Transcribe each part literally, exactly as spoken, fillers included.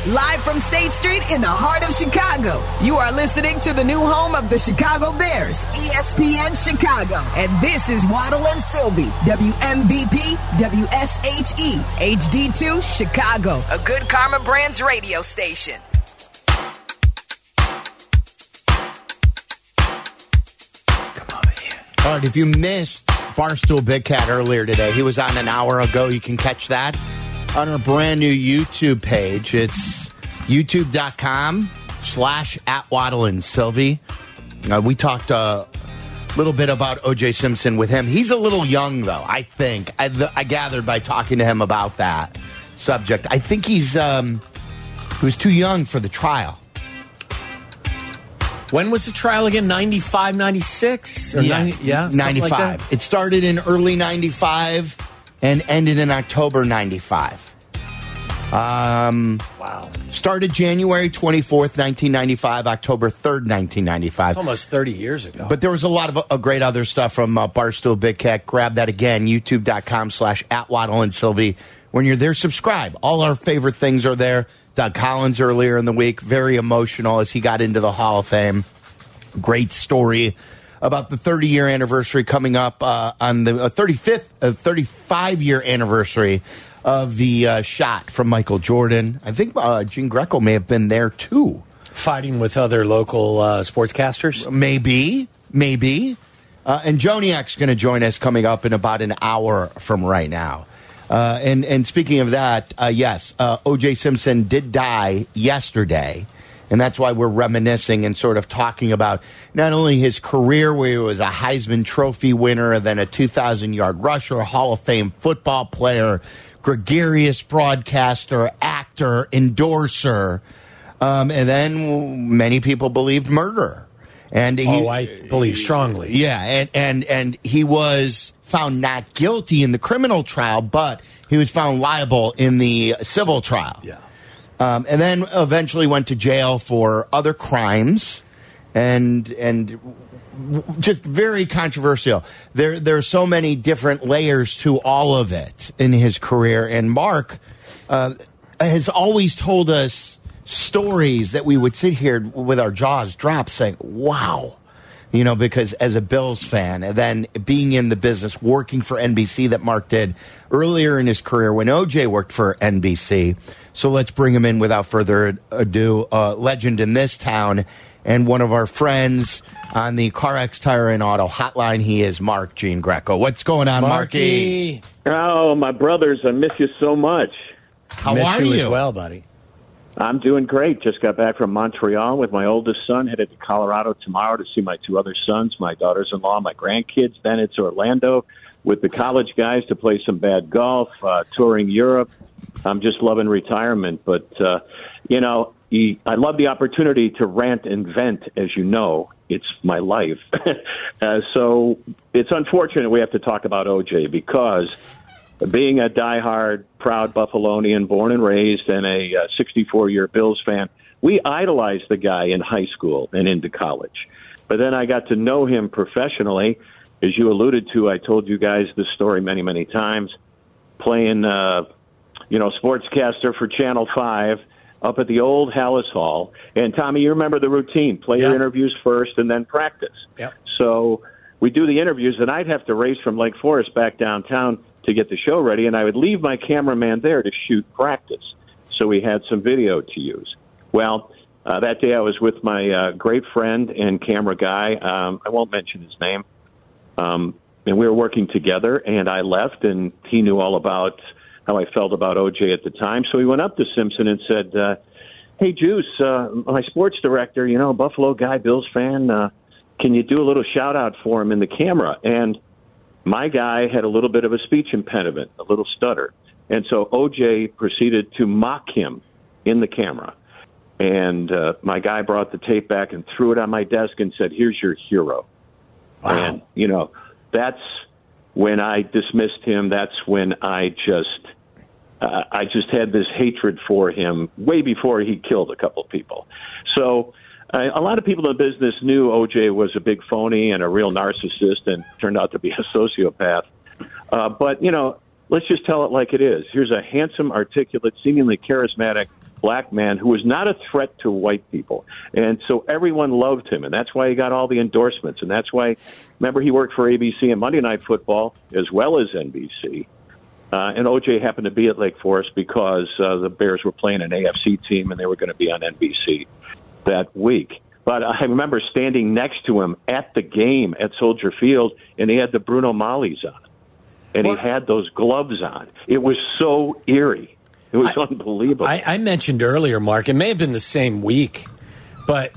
live from State Street in the heart of Chicago. You are listening to the new home of the Chicago Bears, E S P N Chicago. And this is Waddle and Sylvie, W M V P, W S H E, H D two, Chicago, a Good Karma Brands radio station. All right, if you missed Barstool Big Cat earlier today, he was on an hour ago. You can catch that on our brand new YouTube page. It's youtube.com slash at Waddle and Sylvie. Uh, we talked a little bit about O J Simpson with him. He's a little young, though, I think. I, the, I gathered by talking to him about that subject. I think he's um, he was too young for the trial. When was the trial again? ninety-five, ninety-six? Or yes, ninety, yeah, ninety-five. Like it started in early ninety-five and ended in October ninety-five. Um, wow. Started January twenty-fourth, nineteen ninety-five, October third, nineteen ninety-five. It's almost thirty years ago. But there was a lot of uh, great other stuff from uh, Barstool Big Cat. Grab that again, youtube.com slash at Waddle and Sylvie. When you're there, subscribe. All our favorite things are there. Doug Collins earlier in the week, very emotional as he got into the Hall of Fame. Great story about the thirty-year anniversary coming up uh, on the uh, thirty-fifth, uh, thirty-five-year anniversary of the uh, shot from Michael Jordan. I think uh, Gene Greco may have been there, too. Fighting with other local uh, sportscasters? Maybe, maybe. Uh, and Joniak's going to join us coming up in about an hour from right now. Uh, and, and speaking of that, uh, yes, uh, O J Simpson did die yesterday, and that's why we're reminiscing and sort of talking about not only his career, where he was a Heisman Trophy winner, then a two thousand yard rusher, Hall of Fame football player, gregarious broadcaster, actor, endorser, um, and then many people believed murderer. And he, oh, I believe strongly. Yeah, and, and, and he was found not guilty in the criminal trial, but he was found liable in the civil trial. Yeah. Um, and then eventually went to jail for other crimes, and and just very controversial. There there are so many different layers to all of it in his career. And Mark uh, has always told us stories that we would sit here with our jaws dropped saying, wow. You know, because as a Bills fan, and then being in the business, working for N B C that Mark did earlier in his career when O J worked for N B C. So let's bring him in without further ado. Uh, legend in this town and one of our friends on the CarX Tire and Auto hotline. He is Mark Gene Greco. What's going on, Marky? Oh, my brothers, I miss you so much. How miss are you? you As well, buddy. I'm doing great. Just got back from Montreal with my oldest son, headed to Colorado tomorrow to see my two other sons, my daughters-in-law, my grandkids. Then it's Orlando with the college guys to play some bad golf, uh, touring Europe. I'm just loving retirement. But, uh, you know, I love the opportunity to rant and vent, as you know. It's my life. uh, so it's unfortunate we have to talk about O J because being a diehard, proud Buffalonian, born and raised, and a uh, sixty-four-year Bills fan, we idolized the guy in high school and into college. But then I got to know him professionally. As you alluded to, I told you guys this story many, many times, playing, uh, you know, sportscaster for Channel five up at the old Hallis Hall. And, Tommy, you remember the routine. Player yeah. interviews first and then practice. Yep. So we do the interviews, and I'd have to race from Lake Forest back downtown to get the show ready, and I would leave my cameraman there to shoot practice. So we had some video to use. Well, uh, that day I was with my uh, great friend and camera guy. Um, I won't mention his name. Um, and we were working together, and I left, and he knew all about how I felt about O J at the time. So he went up to Simpson and said, uh, hey, Juice, uh, my sports director, you know, Buffalo guy, Bills fan, uh, can you do a little shout-out for him in the camera? And my guy had a little bit of a speech impediment, a little stutter. And so O J proceeded to mock him in the camera. And uh, my guy brought the tape back and threw it on my desk and said, here's your hero. Wow. And, you know, that's when I dismissed him. That's when I just, uh, I just had this hatred for him way before he killed a couple of people. So Uh, a lot of people in the business knew O J was a big phony and a real narcissist and turned out to be a sociopath. Uh, but, you know, let's just tell it like it is. Here's a handsome, articulate, seemingly charismatic black man who was not a threat to white people. And so everyone loved him, and that's why he got all the endorsements. And that's why, remember, he worked for A B C and Monday Night Football as well as N B C. Uh, and O J happened to be at Lake Forest because uh, the Bears were playing an A F C team, and they were going to be on N B C that week. But I remember standing next to him at the game at Soldier Field, and he had the Bruno Malleys on. And well, he had those gloves on. It was so eerie. It was I, unbelievable. I, I mentioned earlier, Mark, it may have been the same week, but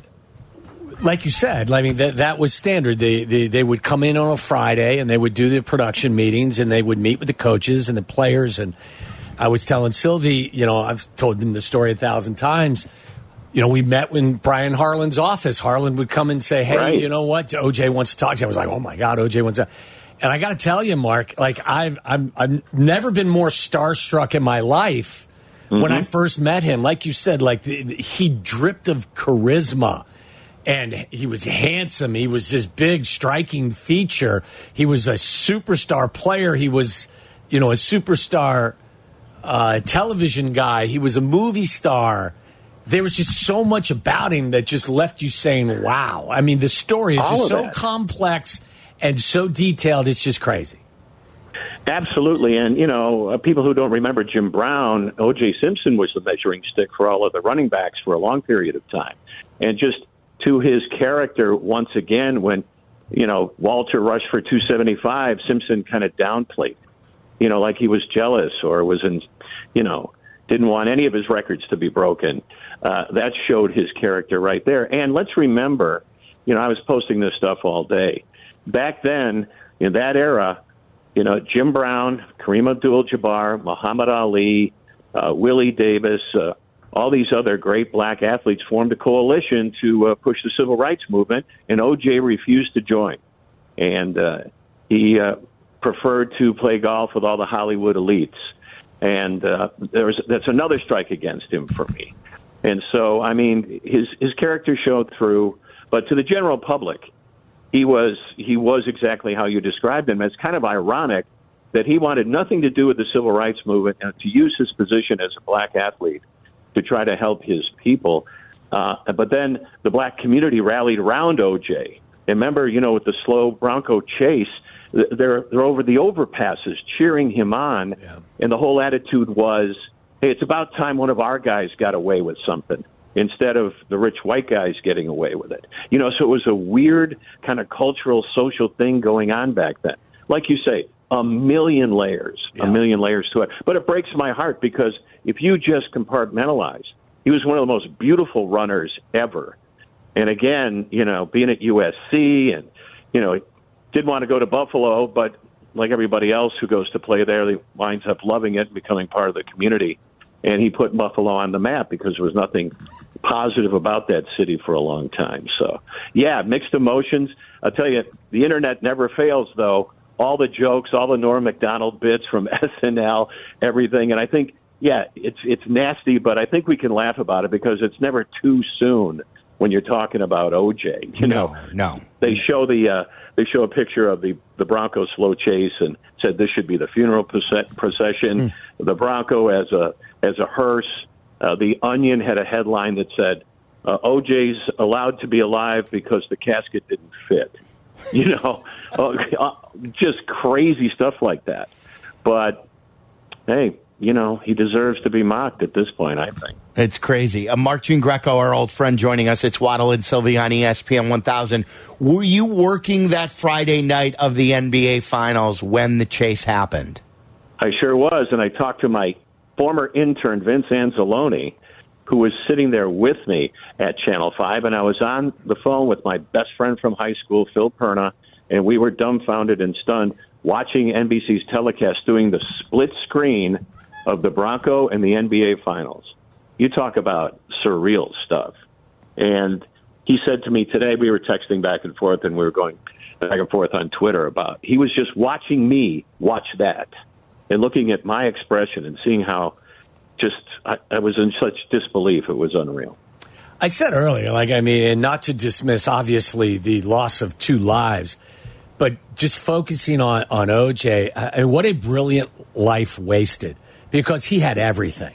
like you said, I mean, that, that was standard. They, they, they would come in on a Friday, and they would do the production meetings, and they would meet with the coaches and the players. And I was telling Sylvie, you know, I've told them the story a thousand times. You know, we met in Brian Harlan's office. Harlan would come and say, hey, right. you know what? O J wants to talk to you. I was like, oh, my God, O J wants to. And I got to tell you, Mark, like I've, I've, I've never been more starstruck in my life mm-hmm. when I first met him. Like you said, like he dripped of charisma. And he was handsome. He was this big, striking feature. He was a superstar player. He was, you know, a superstar uh, television guy. He was a movie star. There was just so much about him that just left you saying, wow. I mean, the story is just so complex and so detailed. It's just crazy. Absolutely. And, you know, uh, people who don't remember Jim Brown, O J Simpson was the measuring stick for all of the running backs for a long period of time. And just to his character, once again, when, you know, Walter rushed for two seventy-five, Simpson kind of downplayed, you know, like he was jealous or was in, you know, didn't want any of his records to be broken. Uh, that showed his character right there. And let's remember, you know, I was posting this stuff all day. Back then, in that era, you know, Jim Brown, Kareem Abdul-Jabbar, Muhammad Ali, uh, Willie Davis, uh, all these other great black athletes formed a coalition to uh, push the civil rights movement, and O J refused to join. And uh, he uh, preferred to play golf with all the Hollywood elites. And uh, there was, that's another strike against him for me. And so, I mean, his his character showed through, but to the general public, he was he was exactly how you described him. It's kind of ironic that he wanted nothing to do with the civil rights movement and to use his position as a black athlete to try to help his people. Uh, but then the black community rallied around O J. And remember, you know, with the slow Bronco chase, they're, they're over the overpasses cheering him on. Yeah. And the whole attitude was, hey, it's about time one of our guys got away with something instead of the rich white guys getting away with it. You know, so it was a weird kind of cultural, social thing going on back then. Like you say, a million layers, yeah. a million layers to it. But it breaks my heart because if you just compartmentalize, he was one of the most beautiful runners ever. And again, you know, being at U S C and, you know, didn't want to go to Buffalo, but like everybody else who goes to play there, he winds up loving it and becoming part of the community. And he put Buffalo on the map because there was nothing positive about that city for a long time. So, yeah, mixed emotions. I'll tell you, the internet never fails, though. All the jokes, all the Norm Macdonald bits from S N L, everything. And I think, yeah, it's it's nasty, but I think we can laugh about it because it's never too soon when you're talking about O J. You no, know, no. They show the uh, they show a picture of the the Bronco slow chase and said this should be the funeral procession. Mm. The Bronco as a as a hearse. Uh, the Onion had a headline that said uh, O J's allowed to be alive because the casket didn't fit. You know, uh, just crazy stuff like that. But hey, you know, he deserves to be mocked at this point, I think. It's crazy. Uh, Mark Giangreco, our old friend, joining us. It's Waddle and Sylvie on E S P N one thousand. Were you working that Friday night of the N B A Finals when the chase happened? I sure was, and I talked to my former intern, Vince Anzalone, who was sitting there with me at Channel five, and I was on the phone with my best friend from high school, Phil Perna, and we were dumbfounded and stunned watching N B C's telecast doing the split screen of the Bronco and the N B A Finals. You talk about surreal stuff. And he said to me today, we were texting back and forth, and we were going back and forth on Twitter about, he was just watching me watch that and looking at my expression and seeing how just I, I was in such disbelief. It was unreal. I said earlier, like, I mean, and not to dismiss, obviously, the loss of two lives, but just focusing on, on O J, uh, and what a brilliant life wasted, because he had everything.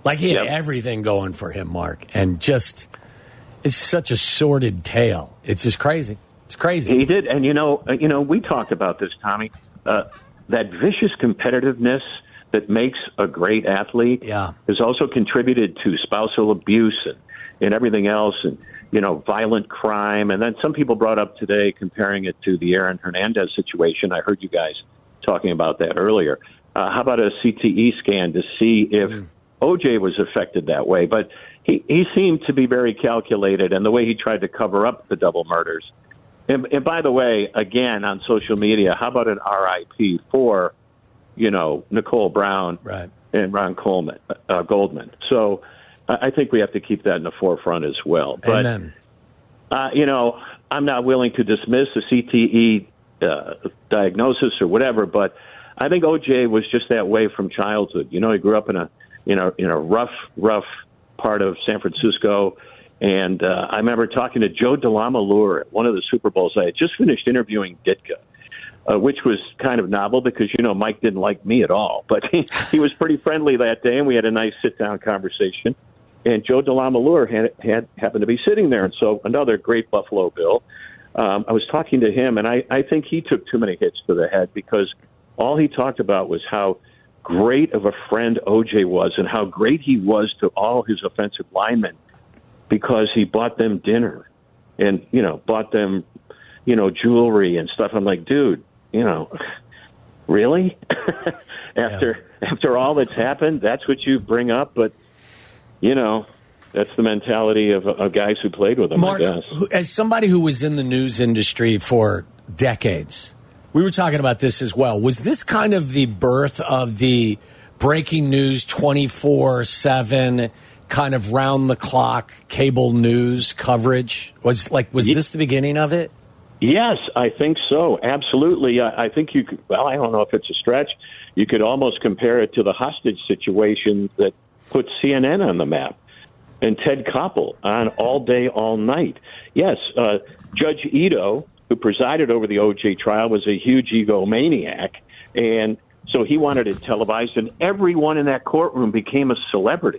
Like he had Yep. everything going for him, Mark, and just it's such a sordid tale. It's just crazy. It's crazy. He did, and you know, uh, you know, we talked about this, Tommy. Uh, that vicious competitiveness that makes a great athlete Yeah. has also contributed to spousal abuse and, and everything else, and you know, violent crime. And then some people brought up today comparing it to the Aaron Hernandez situation. I heard you guys talking about that earlier. Uh, how about a C T E scan to see if mm. O J was affected that way? But he, he seemed to be very calculated, and the way he tried to cover up the double murders. And, and by the way, again, on social media, how about an R I P for, you know, Nicole Brown right. and Ron Coleman, uh, Goldman? So I think we have to keep that in the forefront as well. But, Amen. Uh, you know, I'm not willing to dismiss the C T E uh, diagnosis or whatever, but I think O J was just that way from childhood. You know, he grew up in a in a in a rough, rough part of San Francisco. And uh, I remember talking to Joe DeLamalure at one of the Super Bowls. I had just finished interviewing Ditka, uh, which was kind of novel because, you know, Mike didn't like me at all. But he, he was pretty friendly that day, and we had a nice sit-down conversation. And Joe DeLamalure had, had happened to be sitting there. And so another great Buffalo Bill. Um, I was talking to him, and I, I think he took too many hits to the head because all he talked about was how great of a friend O J was and how great he was to all his offensive linemen, because he bought them dinner and, you know, bought them, you know, jewelry and stuff. I'm like, dude, you know, really? after yeah. after all that's happened, that's what you bring up? But, you know, that's the mentality of, of guys who played with him, Mark, I guess. As somebody who was in the news industry for decades, we were talking about this as well. Was this kind of the birth of the breaking news twenty-four seven kind of round the clock cable news coverage? Was like was this the beginning of it? Yes, I think so. Absolutely. I, I think you could, well, I don't know if it's a stretch. You could almost compare it to the hostage situation that put C N N on the map and Ted Koppel on all day, all night. Yes, uh, Judge Ito, who presided over the O J trial, was a huge egomaniac, and so he wanted it televised, and everyone in that courtroom became a celebrity.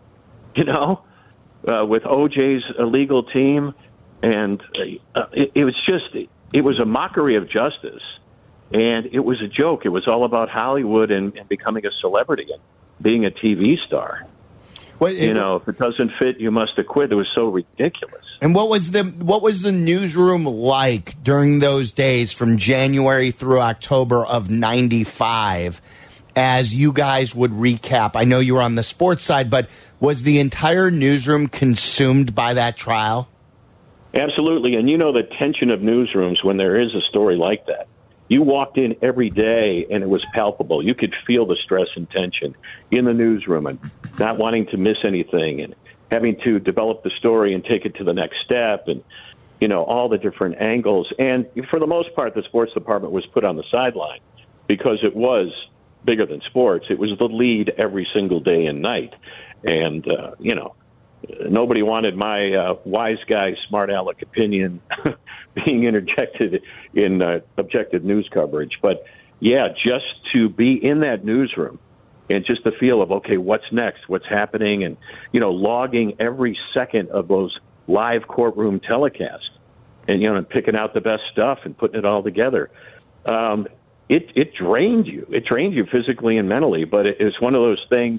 You know, uh, with O J's legal team, and uh, it, it was just, it was a mockery of justice, and it was a joke. It was all about Hollywood and, and becoming a celebrity and being a T V star. Well, it, you know, if it doesn't fit, you must acquit. It was so ridiculous. And what was the what was the newsroom like during those days from January through October of ninety-five? As you guys would recap, I know you were on the sports side, but was the entire newsroom consumed by that trial? Absolutely. And you know the tension of newsrooms when there is a story like that. You walked in every day and it was palpable. You could feel the stress and tension in the newsroom and not wanting to miss anything and having to develop the story and take it to the next step and, you know, all the different angles. And for the most part, the sports department was put on the sideline because it was bigger than sports. It was the lead every single day and night. And, uh, you know, nobody wanted my uh, wise guy, smart aleck opinion being interjected in uh, objective news coverage. But, yeah, just to be in that newsroom and just the feel of, okay, what's next, what's happening, and, you know, logging every second of those live courtroom telecasts and, you know, picking out the best stuff and putting it all together. Um, it, it drained you. It drained you physically and mentally, but it, it's one of those things,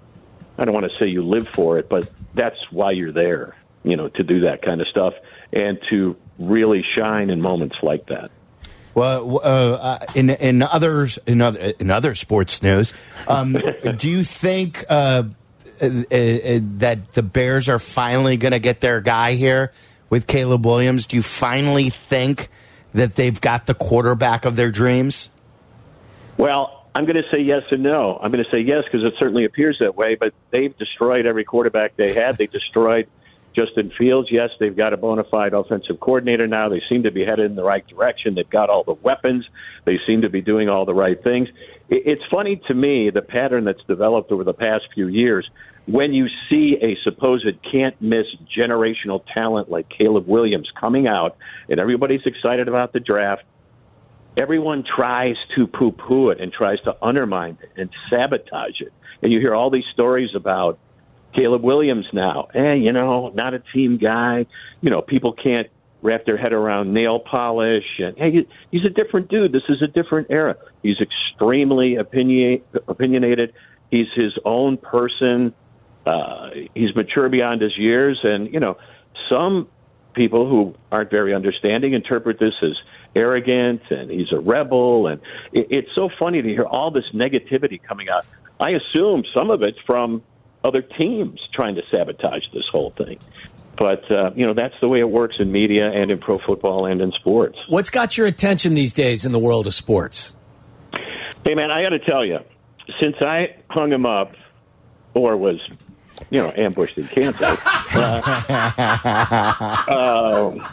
I don't want to say you live for it, but that's why you're there, you know, to do that kind of stuff and to really shine in moments like that. Well, uh, in in others in other in other sports news, um, do you think uh, uh, uh, that the Bears are finally going to get their guy here with Caleb Williams? Do you finally think that they've got the quarterback of their dreams? Well, I'm going to say yes and no. I'm going to say yes because it certainly appears that way, but they've destroyed every quarterback they had. They destroyed Justin Fields. Yes, they've got a bona fide offensive coordinator now. They seem to be headed in the right direction. They've got all the weapons. They seem to be doing all the right things. It's funny to me, the pattern that's developed over the past few years, when you see a supposed can't-miss generational talent like Caleb Williams coming out, and everybody's excited about the draft, everyone tries to poo-poo it and tries to undermine it and sabotage it. And you hear all these stories about, Caleb Williams now, eh, you know, not a team guy. You know, people can't wrap their head around nail polish. And hey, he's a different dude. This is a different era. He's extremely opinion, opinionated. He's his own person. Uh, he's mature beyond his years. And, you know, some people who aren't very understanding interpret this as arrogant and he's a rebel. And it, it's so funny to hear all this negativity coming out. I assume some of it's from other teams trying to sabotage this whole thing. But, uh, you know, that's the way it works in media and in pro football and in sports. What's got your attention these days in the world of sports? Hey, man, I got to tell you, since I hung him up or was, you know, ambushed in Kansas, uh, uh,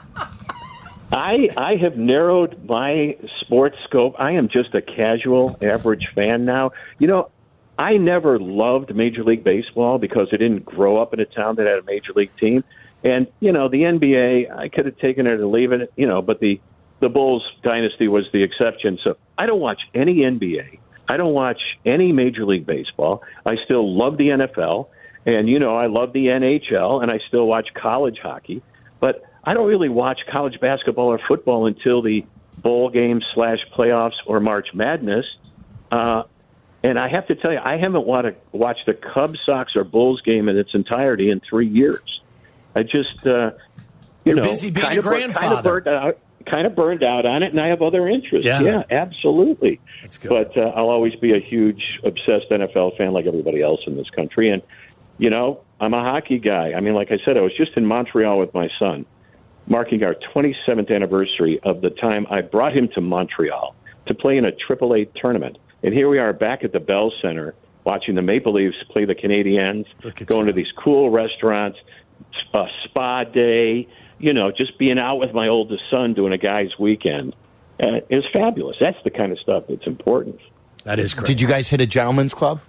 I, I have narrowed my sports scope. I am just a casual, average fan now. You know, I never loved Major League Baseball because I didn't grow up in a town that had a Major League team. And, you know, the N B A, I could have taken it or leave it, you know, but the, the Bulls dynasty was the exception. So I don't watch any N B A. I don't watch any Major League Baseball. I still love the N F L. And, you know, I love the N H L, and I still watch college hockey. But I don't really watch college basketball or football until the bowl games slash playoffs or March Madness. Uh, and I have to tell you, I haven't watched a Cubs, Sox, or Bulls game in its entirety in three years. I just, uh, you You're know, busy being kind a of, kind of grandfather. burned out, kind of burned out on it, and I have other interests. Yeah. Yeah, absolutely. That's good. But uh, I'll always be a huge, obsessed N F L fan like everybody else in this country. And, you know, I'm a hockey guy. I mean, like I said, I was just in Montreal with my son, marking our twenty-seventh anniversary of the time I brought him to Montreal to play in a triple A tournament. And here we are back at the Bell Center watching the Maple Leafs play the Canadiens, going you. to these cool restaurants, a spa day, you know, just being out with my oldest son doing a guy's weekend. Uh, it was fabulous. That's the kind of stuff that's important. That is great. Did you guys hit a gentleman's club?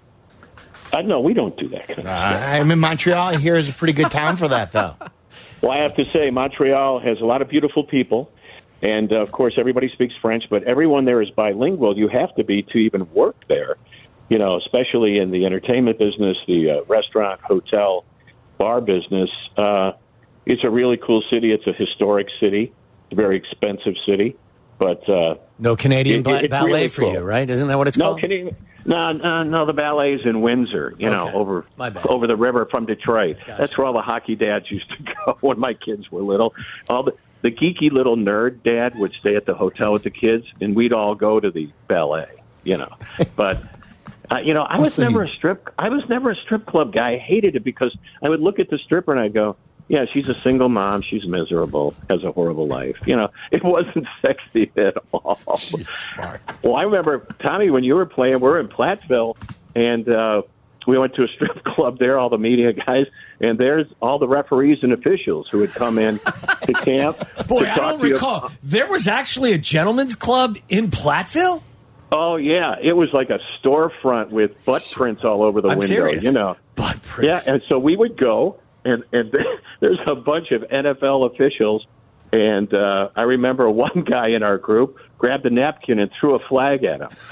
Uh, no, we don't do that kind of Uh, stuff. I'm in Montreal. I hear it's a pretty good town for that, though. Well, I have to say, Montreal has a lot of beautiful people. And, uh, of course, everybody speaks French, but everyone there is bilingual. You have to be to even work there, you know, especially in the entertainment business, the uh, restaurant, hotel, bar business. Uh, it's a really cool city. It's a historic city. It's a very expensive city. But uh, no Canadian it, ba- it's ballet really for cool. you, right? Isn't that what it's no, called? Canadian, no, no, no, the ballet's in Windsor, you know, Okay. over My bad. over the river from Detroit. Gotcha. That's where all the hockey dads used to go when my kids were little. All the, the geeky little nerd dad would stay at the hotel with the kids, and we'd all go to the ballet, you know. But, uh, you know, I was never a strip I was never a strip club guy. I hated it because I would look at the stripper and I'd go, yeah, she's a single mom. She's miserable, has a horrible life. You know, it wasn't sexy at all. Well, I remember, Tommy, when you were playing, we were in Platteville, and uh, we went to a strip club there, all the media guys, and there's all the referees and officials who had come in to camp. Boy, to I talk don't to you. recall. There was actually a gentleman's club in Platteville? Oh, yeah. It was like a storefront with butt prints all over the I'm window, serious. you know. Butt prints. Yeah, and so we would go, and, and there's a bunch of N F L officials, and uh, I remember one guy in our group grabbed a napkin and threw a flag at him.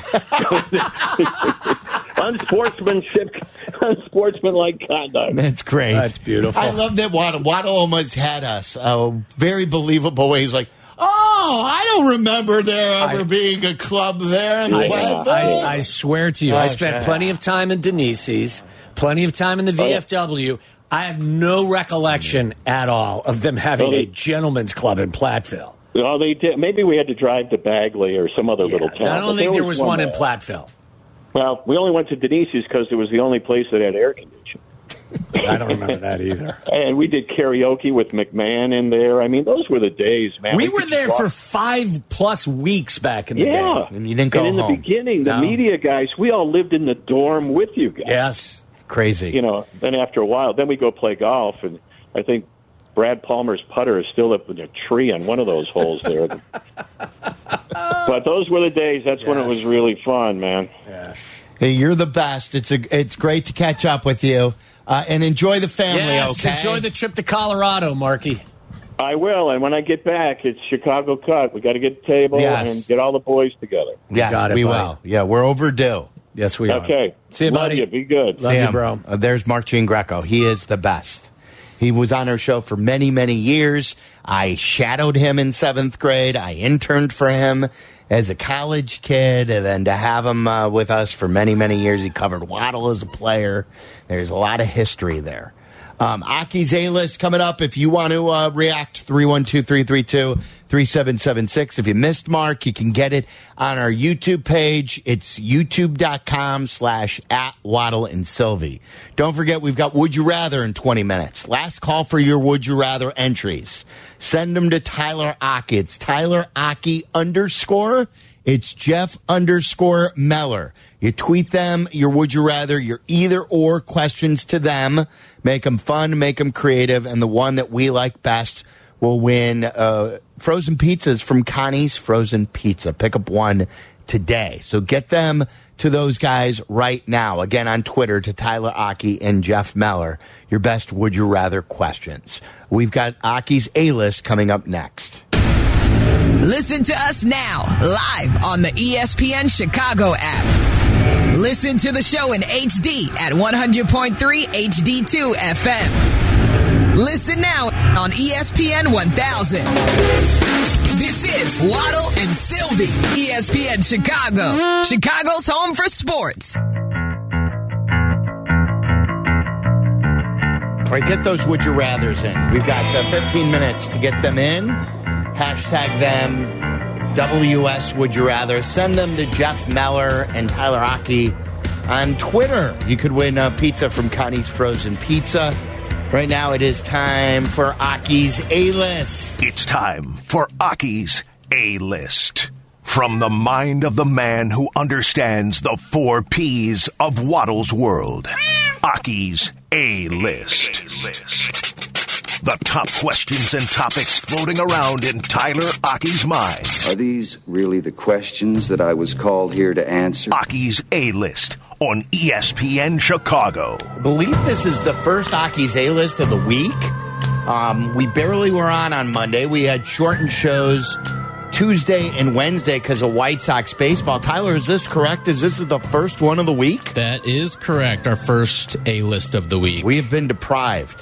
Unsportsmanship, unsportsmanlike conduct. That's great. That's beautiful. I love that Waddle. Waddle almost had us. A very believable way. He's like, oh, I don't remember there ever I- being a club there. In I, Platteville." I, I swear to you, I Oh, spent shut plenty up. of time in Denise's, plenty of time in the V F W. I have no recollection at all of them having Really? a gentleman's club in Platteville. Oh, they did. Maybe we had to drive to Bagley or some other little town. I but don't think there was was one in there. Platteville. Well, we only went to Denise's because it was the only place that had air conditioning. I don't remember that either. And we did karaoke with McMahon in there. I mean, those were the days, man. We could were just there walk- for five plus weeks back in the Yeah. day. And you didn't go And in home. the beginning, the No. media guys, we all lived in the dorm with you guys. Yes. Crazy. You know, then after a while, then we go play golf, and I think Brad Palmer's putter is still up in a tree on one of those holes there. But those were the days. That's when it was really fun, man. Yes. Hey, you're the best. It's a. It's great to catch up with you. Uh, and enjoy the family, Yes, okay? enjoy the trip to Colorado, Marky. I will, and when I get back, it's Chicago Cut. We got to get a table Yes. and get all the boys together. Yes, got it, we buddy. will. Yeah, we're overdue. Yes, we are. Okay. See you, Love buddy. you. Be good. Love Sam, you, bro. Uh, there's Mark Giangreco. He is the best. He was on our show for many, many years. I shadowed him in seventh grade. I interned for him as a college kid, and then to have him uh, with us for many, many years. He covered Waddle as a player. There's a lot of history there. Um, Aki's A-List coming up. If you want to uh, react, three one two, three three two, three seven seven six. If you missed Mark, you can get it on our YouTube page. It's youtube.com slash at Waddle and Sylvie. Don't forget, we've got Would You Rather in twenty minutes. Last call for your Would You Rather entries. Send them to Tyler Aki. It's Tyler Aki underscore. It's Jeff underscore Meller. You tweet them, your Would You Rather, your either or questions to them. Make them fun, make them creative, and the one that we like best will win uh, frozen pizzas from Connie's Frozen Pizza. Pick up one today. So get them to those guys right now. Again, on Twitter to Tyler Aki and Jeff Meller. Your best Would You Rather questions. We've got Aki's A-List coming up next. Listen to us now, live on the E S P N Chicago app. Listen to the show in H D at one hundred point three H D two F M. Listen now on E S P N one thousand. This is Waddle and Sylvie, E S P N Chicago, Chicago's home for sports. All right, get those Would You Rathers in. We've got uh, fifteen minutes to get them in. Hashtag them, W S Would You Rather. Send them to Jeff Meller and Tyler Aki on Twitter. You could win a pizza from Connie's Frozen Pizza. Right now it is time for Aki's A-List. It's time for Aki's A-List. From the mind of the man who understands the four P's of Waddle's world. Aki's A-List. The top questions and topics floating around in Tyler Aki's mind. Are these really the questions that I was called here to answer? Aki's A-List on E S P N Chicago. I believe this is the first Aki's A-List of the week. Um, we barely were on on Monday. We had shortened shows Tuesday and Wednesday because of White Sox baseball. Tyler, is this correct? Is this the first one of the week? That is correct. Our first A-List of the week. We have been deprived.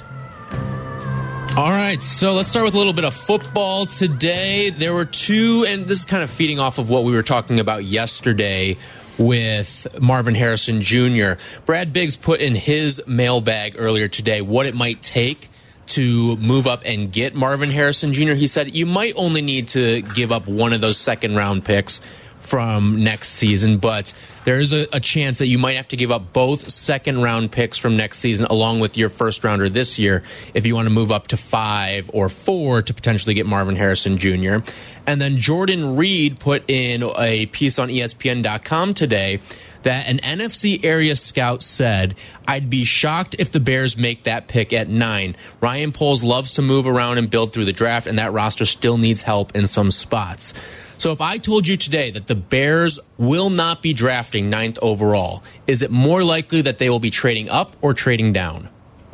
All right, so let's start with a little bit of football today. There were two, and this is kind of feeding off of what we were talking about yesterday with Marvin Harrison Junior Brad Biggs put in his mailbag earlier today what it might take to move up and get Marvin Harrison Junior He said you might only need to give up one of those second-round picks from next season, but there is a, a chance that you might have to give up both second-round picks from next season along with your first-rounder this year if you want to move up to five or four to potentially get Marvin Harrison Junior And then Jordan Reed put in a piece on E S P N dot com today that an N F C area scout said, I'd be shocked if the Bears make that pick at nine. Ryan Poles loves to move around and build through the draft, and that roster still needs help in some spots. So if I told you today that the Bears will not be drafting ninth overall, is it more likely that they will be trading up or trading down?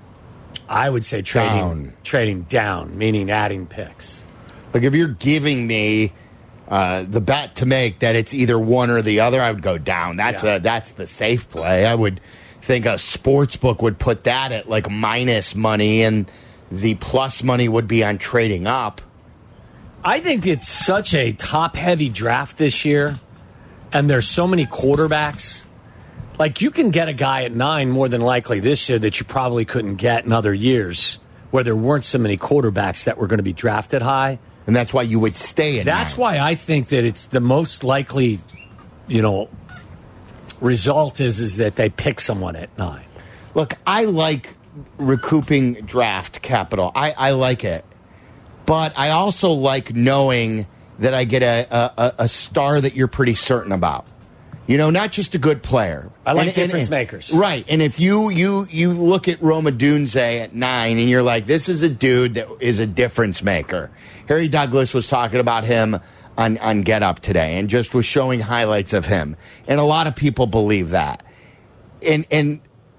I would say trading Down. trading down, meaning adding picks. Like if you're giving me uh, the bet to make that it's either one or the other, I would go down. That's Yeah. a, that's the safe play. I would think a sports book would put that at like minus money, and the plus money would be on trading up. I think it's such a top-heavy draft this year, and there's so many quarterbacks. Like, you can get a guy at nine more than likely this year that you probably couldn't get in other years where there weren't so many quarterbacks that were going to be drafted high. And that's why you would stay at That's nine. why I think that it's the most likely, you know, result is, is that they pick someone at nine. Look, I like recouping draft capital. I, I like it. But I also like knowing that I get a, a, a star that you're pretty certain about. You know, not just a good player. I like And- difference and- makers. Right. And if you, you, you look at Roma Dunze at nine and you're like, this is a dude that is a difference maker. Harry Douglas was talking about him on, on Get Up today and just was showing highlights of him. And a lot of people believe that. And, and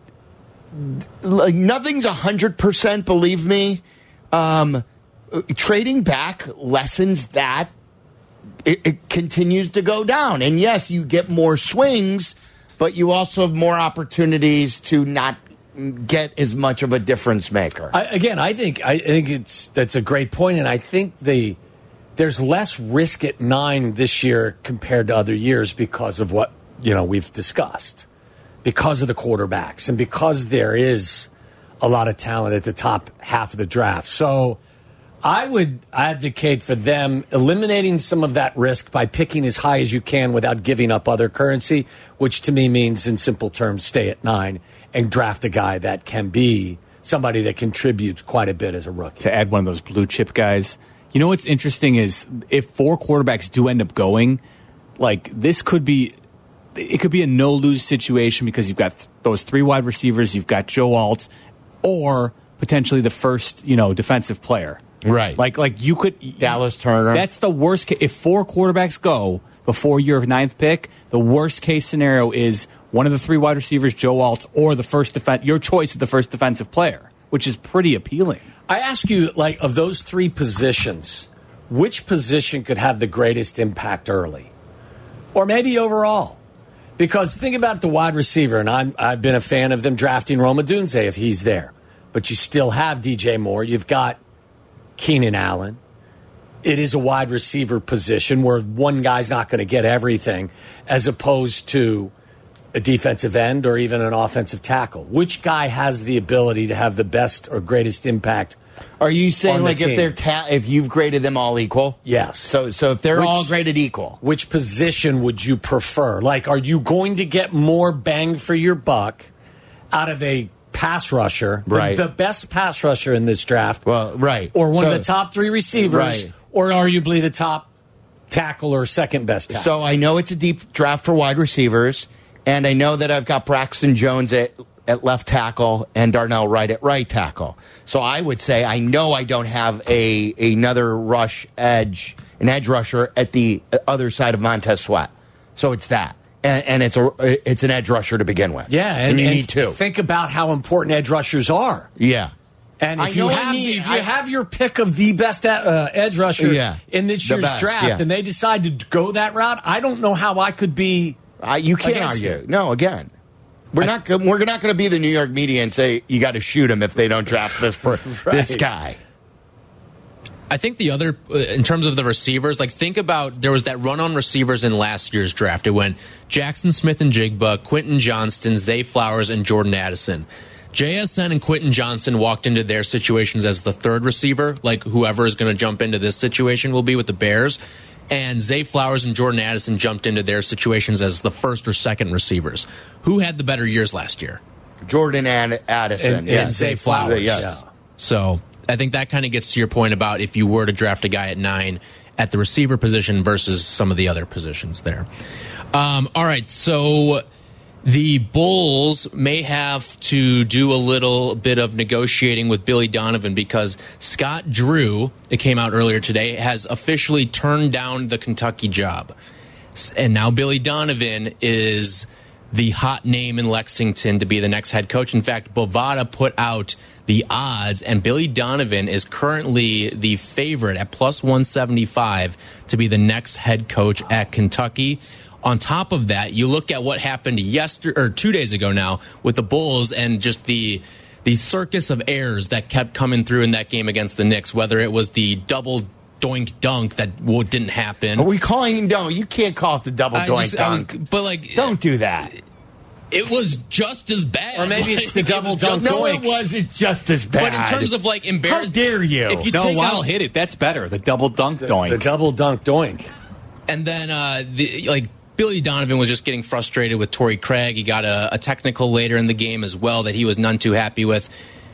like nothing's one hundred percent, believe me. Um, trading back lessens that. It, it continues to go down. And yes, you get more swings, but you also have more opportunities to not get as much of a difference maker. I, again, I think I think it's that's a great point, and I think the there's less risk at nine this year compared to other years because of what you know we've discussed, because of the quarterbacks, and because there is a lot of talent at the top half of the draft. So I would advocate for them eliminating some of that risk by picking as high as you can without giving up other currency, which to me means, in simple terms, stay at nine and draft a guy that can be somebody that contributes quite a bit as a rookie. To add one of those blue chip guys. You know what's interesting is if four quarterbacks do end up going, like this could be, it could be a no-lose situation because you've got th- those three wide receivers, you've got Joe Alt, or potentially the first, you know, defensive player. Right. Like, like you could... Dallas Turner. That's the worst case. If four quarterbacks go before your ninth pick, the worst case scenario is one of the three wide receivers, Joe Alt, or the first defense, your choice of the first defensive player, which is pretty appealing. I ask you, like, of those three positions, which position could have the greatest impact early? Or maybe overall? Because think about the wide receiver, and I'm, I've been a fan of them drafting Rome Odunze if he's there. But you still have D J Moore. You've got Keenan Allen. It is a wide receiver position where one guy's not going to get everything, as opposed to a defensive end or even an offensive tackle. Which guy has the ability to have the best or greatest impact? Are you saying the like team? if they're ta- if you've graded them all equal? Yes. So so if they're Which- all graded equal, Which position would you prefer? Like, are you going to get more bang for your buck out of a pass rusher, the- Right. the best pass rusher in this draft, well, right, or one So- of the top three receivers, Right. or arguably the top tackle or second best tackle? So I know it's a deep draft for wide receivers, and I know that I've got Braxton Jones at, at left tackle and Darnell Wright at right tackle. So I would say I know I don't have a another rush edge, an edge rusher at the other side of Montez Sweat. So it's that, and, and it's a it's an edge rusher to begin with. yeah, and, and you and need two. Think about how important edge rushers are. Yeah. And I if you know I have need- if you I- have your pick of the best uh, edge rusher Yeah. in this The year's best, draft, yeah. and they decide to go that route, I don't know how I could be. Uh, you can't against argue. it. No, again, we're not go- we're not going to be the New York media and say you got to shoot him if they don't draft this per- this Right. guy. I think the other, uh, in terms of the receivers, like think about there was that run on receivers in last year's draft. It went Jackson Smith and Jigba, Quentin Johnston, Zay Flowers, and Jordan Addison. J S N and Quentin Johnson walked into their situations as the third receiver, like whoever is going to jump into this situation will be with the Bears. And Zay Flowers and Jordan Addison jumped into their situations as the first or second receivers. Who had the better years last year? Jordan and Addison And, yeah. and Zay Flowers. Yes. Yeah. So I think that kind of gets to your point about if you were to draft a guy at nine at the receiver position versus some of the other positions there. Um, all right, so the Bulls may have to do a little bit of negotiating with Billy Donovan because Scott Drew, it came out earlier today, has officially turned down the Kentucky job. And now Billy Donovan is the hot name in Lexington to be the next head coach. In fact, Bovada put out the odds, and Billy Donovan is currently the favorite at plus one seventy-five to be the next head coach at Kentucky. On top of that, you look at what happened yesterday or two days ago now with the Bulls and just the the circus of errors that kept coming through in that game against the Knicks, whether it was the double doink dunk that well, didn't happen. Are we calling? No, you can't call it the double I doink just- I was- dunk. but like, Don't do that. it was just as bad. Or maybe it's the Like, it double was dunk just- No, doink. it wasn't just as bad. But in terms of like how embarrassing, dare you? if you No, take Waddle out, hit it. That's better. The double dunk doink. The double dunk doink. and then uh, the like Billy Donovan was just getting frustrated with Torrey Craig. He got a, a technical later in the game as well that he was none too happy with.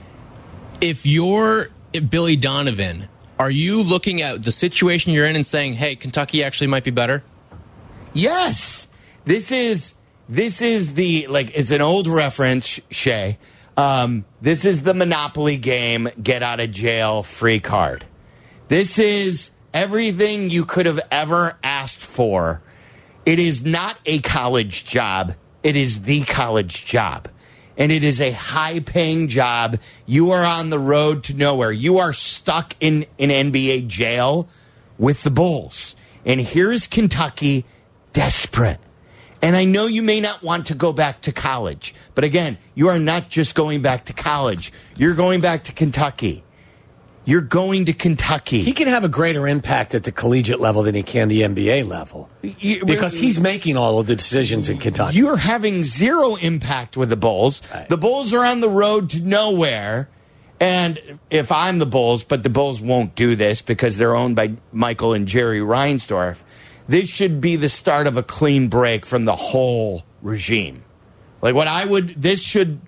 If you're Billy Donovan, are you looking at the situation you're in and saying, "Hey, Kentucky actually might be better"? Yes, this is this is the like it's an old reference, Shay. Um, this is the Monopoly game, get out of jail free card. This is everything you could have ever asked for. It is not a college job. It is the college job. And it is a high-paying job. You are on the road to nowhere. You are stuck in an N B A jail with the Bulls. And here is Kentucky desperate. And I know you may not want to go back to college, but again, you are not just going back to college. You're going back to Kentucky. You're going to Kentucky. He can have a greater impact at the collegiate level than he can the N B A level. You, because he's making all of the decisions in Kentucky. You're having zero impact with the Bulls. Right. The Bulls are on the road to nowhere. And if I'm the Bulls, but the Bulls won't do this because they're owned by Michael and Jerry Reinsdorf, this should be the start of a clean break from the whole regime. Like what I would, this should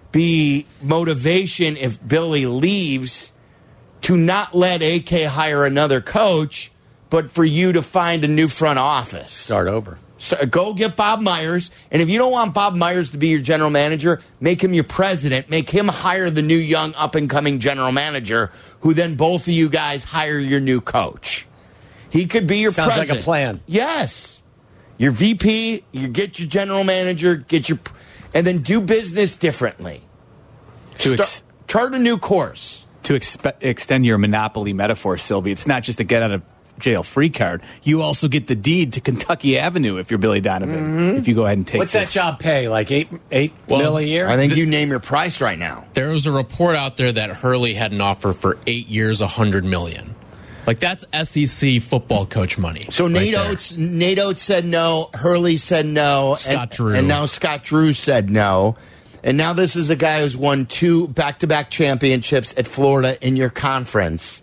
be motivation if Billy leaves to not let A K hire another coach, but for you to find a new front office. Start over. So go get Bob Myers. And if you don't want Bob Myers to be your general manager, make him your president. Make him hire the new young up-and-coming general manager, who then both of you guys hire your new coach. He could be your Sounds president. like a plan. Yes. Your V P, you get your general manager, get your, and then do business differently. To ex- Start, chart a new course. To expe- extend your monopoly metaphor, Sylvie, it's not just a get out of jail free card. You also get the deed to Kentucky Avenue if you're Billy Donovan. Mm-hmm. If you go ahead and take What's this. that job pay? Like eight eight Well, mil a year? I think you name your price right now. There was a report out there that Hurley had an offer for eight years, a hundred million. Like that's S E C football coach money. So right Nate there. Oates, Nate Oates said no. Hurley said no. Scott and, Drew. and now Scott Drew said no. And now this is a guy who's won two back-to-back championships at Florida in your conference,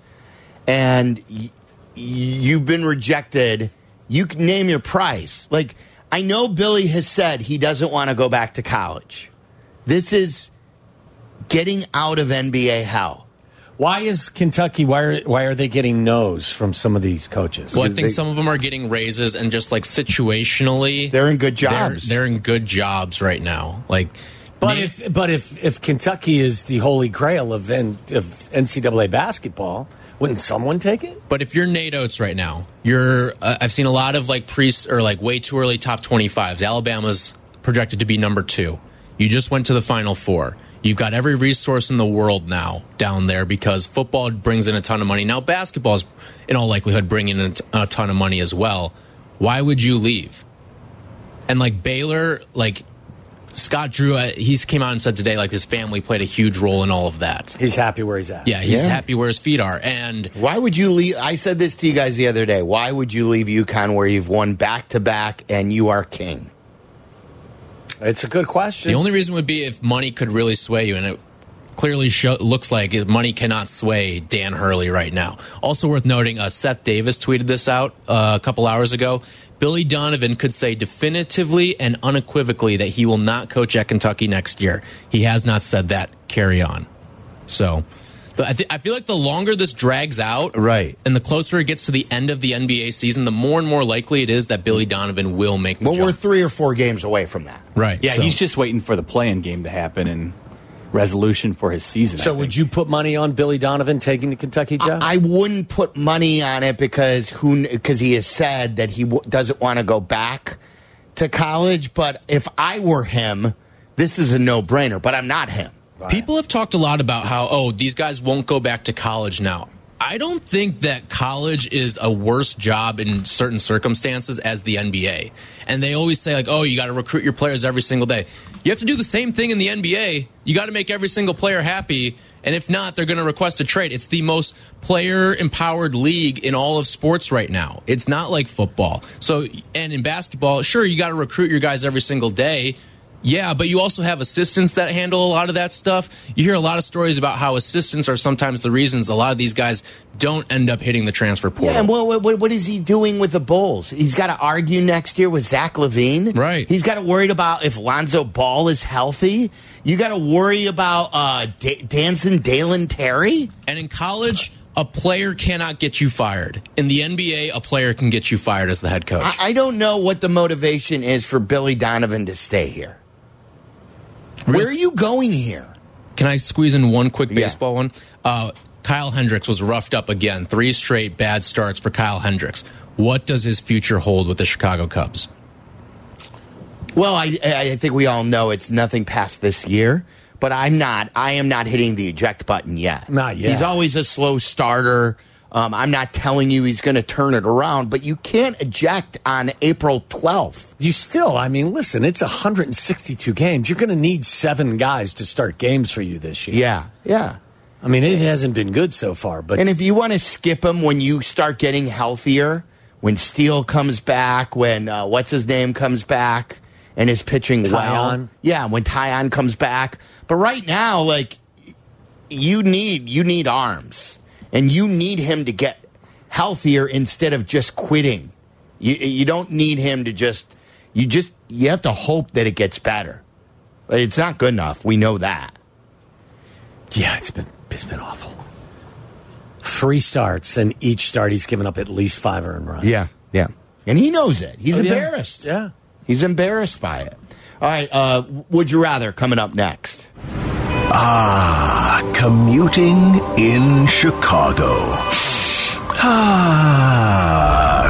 and y- you've been rejected. You can name your price. Like, I know Billy has said he doesn't want to go back to college. This is getting out of N B A hell. Why is Kentucky, why are, why are they getting no's from some of these coaches? Well, I think they- some of them are getting raises, and just like situationally, They're in good they're, jobs. they're in good jobs right now. Like, But Nate- if but if, if Kentucky is the holy grail of, N, of N C double A basketball, wouldn't someone take it? But if you're Nate Oates right now, you're. Uh, I've seen a lot of like pre or like way too early top twenty-fives. Alabama's projected to be number two. You just went to the Final Four. You've got every resource in the world now down there because football brings in a ton of money. Now basketball is, in all likelihood, bringing in a, t- a ton of money as well. Why would you leave? And like Baylor, like Scott Drew, uh, he's came out and said today, like his family played a huge role in all of that. He's happy where he's at. Yeah, he's Yeah. happy where his feet are. And Why would you leave? I said this to you guys the other day. Why would you leave UConn where you've won back-to-back and you are king? It's a good question. the only reason would be if money could really sway you, and it clearly show, looks like it, money cannot sway Dan Hurley right now. Also worth noting, uh, Seth Davis tweeted this out uh, a couple hours ago. Billy Donovan could say definitively and unequivocally that he will not coach at Kentucky next year. He has not said that. Carry on. So but I, th- I feel like the longer this drags out, Right. and the closer it gets to the end of the N B A season, the more and more likely it is that Billy Donovan will make the Well, jump. we're three or four games away from that. Right. Yeah, so. he's just waiting for the play-in game to happen and resolution for his season. So I would think. you put money on Billy Donovan taking the Kentucky job? I wouldn't put money on it because who because he has said that he w- doesn't want to go back to college. But if I were him, this is a no-brainer. But I'm not him. People have talked a lot about how, oh, these guys won't go back to college now. I don't think that college is a worse job in certain circumstances as the N B A. And they always say, like, oh, you got to recruit your players every single day. You have to do the same thing in the N B A. You got to make every single player happy. And if not, they're going to request a trade. It's the most player-empowered league in all of sports right now. It's not like football. So, and in basketball, sure, you got to recruit your guys every single day. Yeah, but you also have assistants that handle a lot of that stuff. You hear a lot of stories about how assistants are sometimes the reasons a lot of these guys don't end up hitting the transfer portal. Yeah, and what, what, what is he doing with the Bulls? He's got to argue next year with Zach LaVine. Right. He's got to worry about if Lonzo Ball is healthy. You got to worry about uh, D- Danson Dalen Terry. And in college, a player cannot get you fired. In the N B A, a player can get you fired as the head coach. I, I don't know what the motivation is for Billy Donovan to stay here. Where are you going here? Can I squeeze in one quick Yeah. baseball one? Uh, Kyle Hendricks was roughed up again. Three straight bad starts for Kyle Hendricks. What does his future hold with the Chicago Cubs? Well, I, I think we all know it's nothing past this year, but I'm not. I am not hitting the eject button yet. Not yet. He's always a slow starter. Um, I'm not telling you he's going to turn it around, but you can't eject on April twelfth. You still, I mean, listen, it's one hundred sixty-two games. You're going to need seven guys to start games for you this year. Yeah, yeah. I mean, it hasn't been good so far. But And if you want to skip him when you start getting healthier, when Steele comes back, when uh, what's his name comes back and is pitching well. Tyon. Yeah, when Tyon comes back. But right now, like, you need you need arms. And you need him to get healthier instead of just quitting. You you don't need him to just you just you have to hope that it gets better. But it's not good enough. We know that. Yeah, it's been it's been awful. Three starts, and each start he's given up at least five earned runs. Yeah, yeah. And he knows it. He's Oh, yeah. embarrassed. Yeah. He's embarrassed by it. All right, uh, would you rather coming up next? Ah, commuting in Chicago. Ah,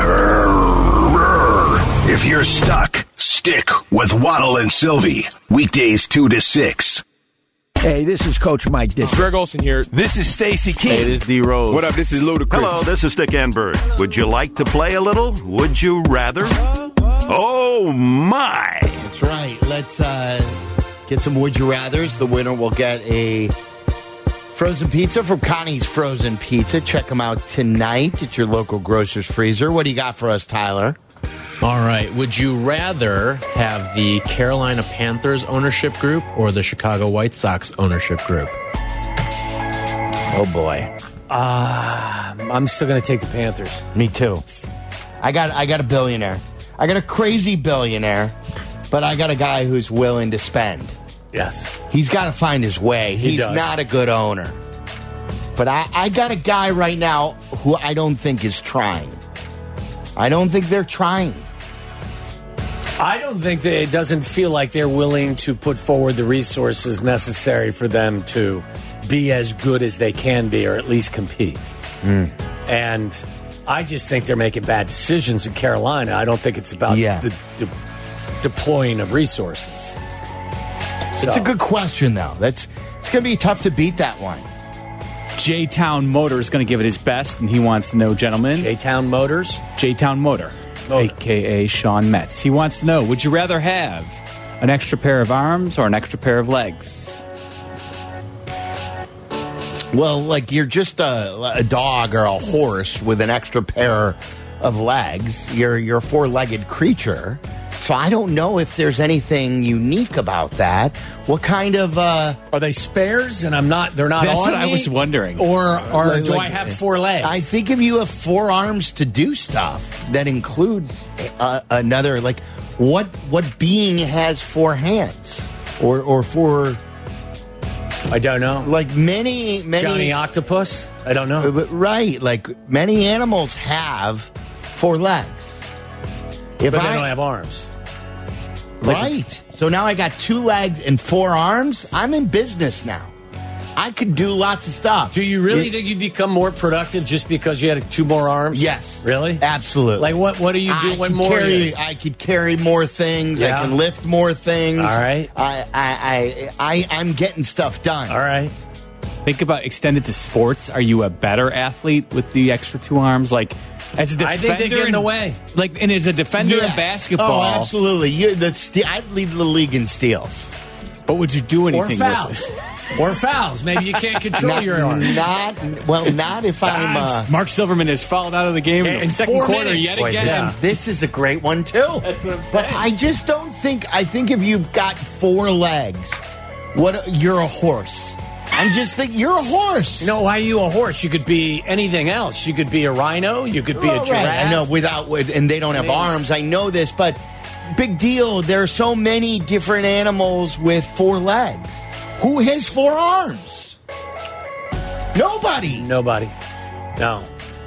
if you're stuck, stick with Waddle and Sylvie. Weekdays two to six. Hey, this is Coach Mike Dick. Greg Olson here. This is Stacy King. Hey, this is D Rose. What up? This is Ludacris. Hello, this is Stick and Bird. Would you like to play a little? Would you rather? Oh, my. That's right. Let's uh, get some Would You Rathers. The winner will get a frozen pizza from Connie's Frozen Pizza. Check them out tonight at your local grocer's freezer. What do you got for us, Tyler? All right. Would you rather have the Carolina Panthers ownership group or the Chicago White Sox ownership group? Oh, boy. Uh, I'm still going to take the Panthers. Me too. I got I got a billionaire. I got a crazy billionaire, but I got a guy who's willing to spend. Yes. He's got to find his way. He He's does. not a good owner. But I, I got a guy right now who I don't think is trying. I don't think they're trying. I don't think that it doesn't feel like they're willing to put forward the resources necessary for them to be as good as they can be, or at least compete. Mm. And I just think they're making bad decisions in Carolina. I don't think it's about Yeah. the de- deploying of resources. So, It's a good question, though. That's it's going to be tough to beat that one. J-Town Motor is going to give it his best, and he wants to know, gentlemen. J-Town Motors? J-Town Motor, Motor. a k a. Sean Metz. He wants to know, would you rather have an extra pair of arms or an extra pair of legs? Well, like you're just a, a dog or a horse with an extra pair of legs. You're you're a four-legged creature. So I don't know if there's anything unique about that. What kind of uh Are they spares and I'm not, they're not That's on what I me? was wondering. Or, or like- do I like- have four legs? I think if you have four arms to do stuff, that includes uh, another. Like, what what being has four hands or or four? I don't know. Like many many Johnny Octopus? I don't know. Uh, Right, like many animals have four legs. If But they I don't have arms. right, so now I got two legs and four arms. I'm in business now. I could do lots of stuff. Do you really It- think you'd become more productive just because you had two more arms? Yes, Really? absolutely. Like what? What do you do I when could more? Carry, you- I could carry more things. Yeah. I can lift more things. All right. I, I, I, I, I'm getting stuff done. All right. Think about extended to sports. Are you a better athlete with the extra two arms? Like, as a defender, I think they get in the way. Like, and as a defender Yes. in basketball, Oh, absolutely. You, that's ste- I'd lead the league in steals. but would you do Or anything fouls. with it? Or fouls. Maybe you can't control Not, your arms. not well. Not if I'm. Uh, Mark Silverman has fouled out of the game in In the second four quarter minutes. yet Boy, again. yeah. This is a great one too. That's what I'm But saying. I just don't think. I think if you've got four legs, what you're a horse. I'm just thinking you're a horse. You know, why are you a horse? You could be anything else. You could be a rhino. You could be Well, a giraffe. right. I know without and they don't have arms. I know this, but big deal. There are so many different animals with four legs. Who has four arms? Nobody. Nobody. No.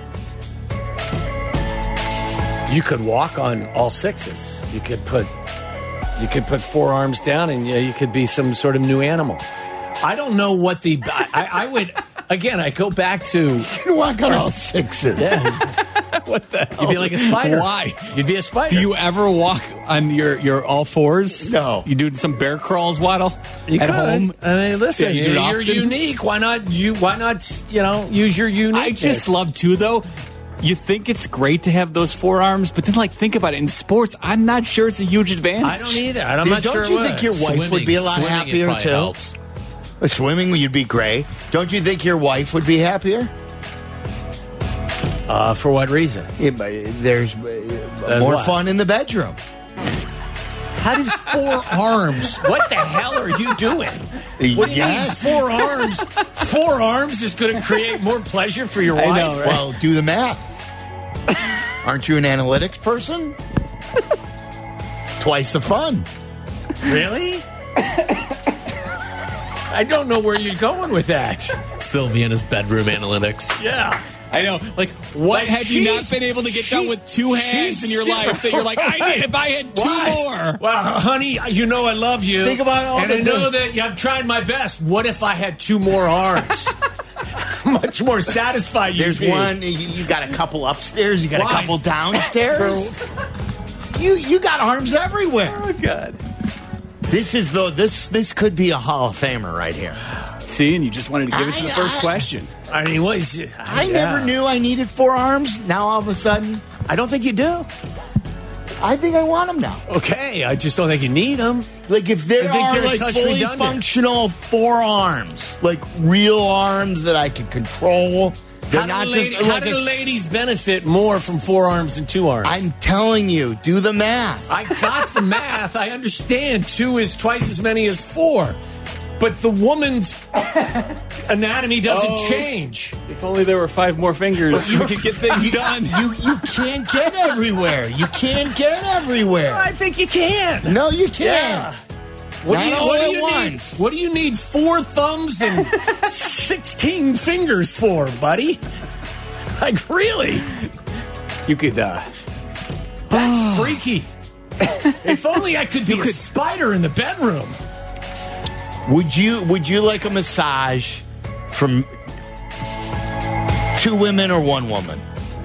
You could walk on all sixes. You could put you could put four arms down, and yeah, you could be some sort of new animal. I don't know what the I, I, I would again. I go back to You can walk on all sixes. What the hell? you'd be like a spider. Why? You'd be a spider. Do you ever walk on your, your all fours? No. You do some bear crawls, Waddle? You at could. home? I mean, listen, Yeah, you do it you're often? unique. Why not? You why not? You know, use your uniqueness. I just love too, though. You think it's great to have those forearms, but then, like, think about it. In sports, I'm not sure it's a huge advantage. I don't either. I'm Dude, not don't sure. you it think your would. wife would Swimming. be a lot Swimming, it happier probably too? helps. Swimming, you'd be great. Don't you think your wife would be happier? Uh, for what reason? Yeah, but there's uh, more what? fun in the bedroom. How does four arms? What the hell are you doing? What do you Yes. mean four arms? Four arms is going to create more pleasure for your wife. I know, right? Well, do the math. Aren't you an analytics person? Twice the fun. Really? I don't know where you're going with that. Sylvie and his bedroom analytics. Yeah. I know. Like, what Like, have you not she's- been able to get she- done with two hands she's in your still- life that you're like, I did if I had two Why? more? Well, honey, you know I love you. Think about all And the I know things- that I've tried my best. What if I had two more arms? Much more satisfied you'd There's be. one. You, you got a couple upstairs. You got Why? a couple downstairs. you you got arms everywhere. Oh, God. This is the this this could be a Hall of Famer right here. See, and you just wanted to give it to the I- first I- question. I mean, what is it? I Yeah. never knew I needed four arms. Now all of a sudden, I don't think you do. I think I want them now. Okay, I just don't think you need them. Like if there I think are they're a like touch fully redundant. functional forearms, like real arms that I can control. They're How, not do, the lady, just how like do a the s- ladies benefit more from four arms and two arms? I'm telling you, do the math. I got the math. I understand two is twice as many as four. But the woman's anatomy doesn't Oh. change. If only there were five more fingers, we could get things done. You you can't get everywhere. You can't get everywhere. I think you can. No, you can't. Yeah. What Not do you, all what do at you need? once. What do you need four thumbs and sixteen fingers for, buddy? Like, really? You could, uh, That's freaky. If only I could be a spider in the bedroom. Would you would you like a massage from two women or one woman?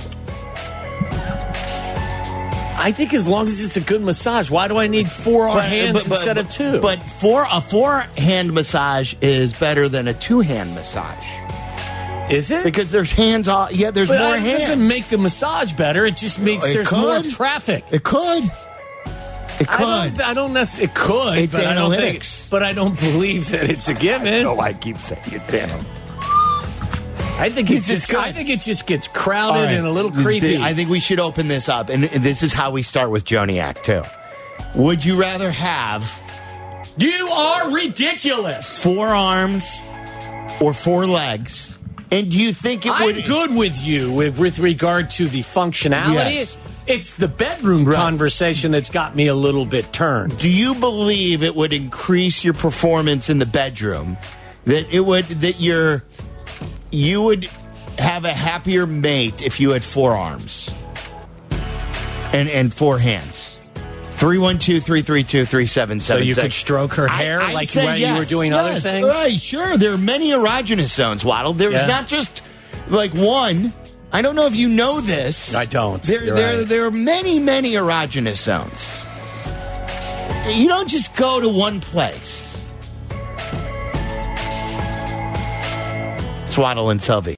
I think as long as it's a good massage, why do I need four hands instead of two? But four a four hand massage is better than a two hand massage is it? because there's hands all. Yeah, there's But more it hands. doesn't make the massage better. It just makes It there's could. more traffic. It could. It I could. don't, I don't necessarily. It could. It's but I don't analytics. think, but I don't believe that it's a given. Oh, I keep saying it's animal. I think it This is just. good. I think it just gets crowded All right. and a little creepy. I think we should open this up, and this is how we start with Joniak too. Would you rather have you are ridiculous. four arms or four legs? And do you think it I'm would? good with you with, with regard to the functionality. Yes. It's the bedroom Right. conversation that's got me a little bit turned. Do you believe it would increase your performance in the bedroom? That it would that your you would have a happier mate if you had four arms and and four hands. three one two, three three two, three seven So seven you six. could stroke her hair I- I'd like say where you yes, were doing other yes, things? Right, sure. There are many erogenous zones, Waddle. There's Yeah. not just like one. I don't know if you know this. I don't. There, You're there, right. there are many, many erogenous zones. You don't just go to one place. It's Waddle and Sylvie.